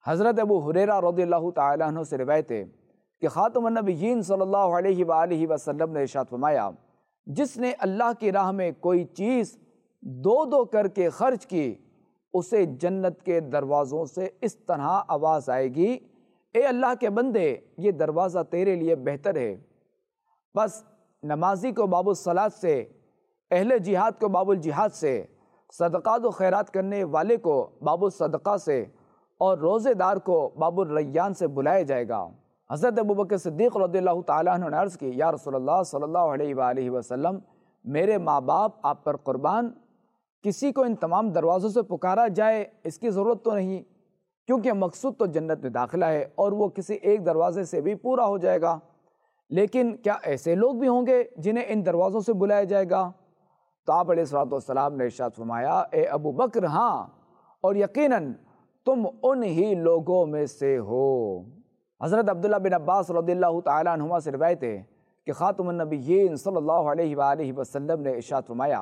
حضرت ابو ہریرہ رضی اللہ تعالیٰ عنہ سے روایت ہے کہ خاتم النبیین صلی اللہ علیہ وآلہ وسلم نے ارشاد فرمایا، جس نے اللہ کی راہ میں کوئی چیز دو دو کر کے خرچ کی، اسے جنت کے دروازوں سے اس طرح آواز آئے گی، اے اللہ کے بندے، یہ دروازہ تیرے لیے بہتر ہے۔ بس نمازی کو باب الصلاۃ سے، اہل جہاد کو باب الجہاد سے، صدقات و خیرات کرنے والے کو باب الصدقہ سے، اور روزے دار کو باب الریان سے بلایا جائے گا۔ حضرت ابوبکر صدیق رضی اللہ تعالیٰ عنہ نے عرض کی، یا رسول اللہ صلی اللہ علیہ وآلہ وسلم، میرے ماں باپ آپ پر قربان، کسی کو ان تمام دروازوں سے پکارا جائے اس کی ضرورت تو نہیں، کیونکہ مقصود تو جنت میں داخلہ ہے اور وہ کسی ایک دروازے سے بھی پورا ہو جائے گا، لیکن کیا ایسے لوگ بھی ہوں گے جنہیں ان دروازوں سے بلایا جائے گا؟ تو آپ علیہ الصلوۃ والسلام نے ارشاد فرمایا، اے ابو بکر، ہاں، اور یقیناً تم انہی لوگوں میں سے ہو۔ حضرت عبداللہ بن عباس رضی اللہ تعالیٰ عنہما سے روایت ہے کہ خاتم النبیین صلی اللہ علیہ وآلہ وسلم نے ارشاد فرمایا،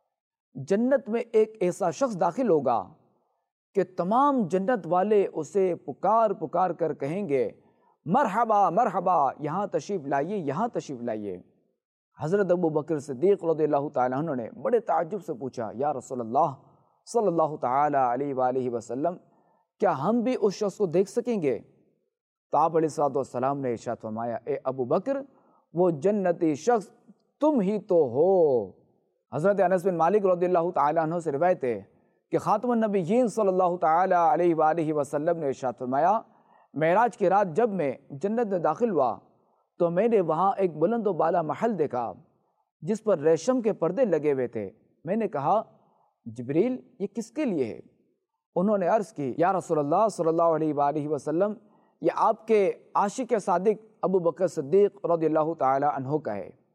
جنت میں ایک ایسا شخص داخل ہوگا کہ تمام جنت والے اسے پکار پکار کر کہیں گے، مرحبا مرحبا، یہاں تشریف لائیے، یہاں تشریف لائیے۔ حضرت ابو بکر صدیق رضی اللہ تعالیٰ عنہ نے بڑے تعجب سے پوچھا، یا رسول اللہ صلی اللہ تعالیٰ علیہ وآلہ وسلم، کیا ہم بھی اس شخص کو دیکھ سکیں گے؟ تو آپ علیہ السلام نے ارشاد فرمایا، اے ابو بکر، وہ جنتی شخص تم ہی تو ہو۔ حضرت انس بن مالک رضی اللہ تعالیٰ عنہ سے روایت ہے کہ خاتم النبیین صلی اللہ تعالیٰ علیہ وآلہ وسلم نے ارشاد فرمایا، معراج کی رات جب میں جنت میں داخل ہوا تو میں نے وہاں ایک بلند و بالا محل دیکھا جس پر ریشم کے پردے لگے ہوئے تھے۔ میں نے کہا، جبریل، یہ کس کے لیے ہے؟ انہوں نے عرض کی، یا رسول اللہ صلی اللہ علیہ وآلہ وسلم، یہ آپ کے عاشق صادق ابو بکر صدیق رضی اللہ تعالی عنہ کا ہے۔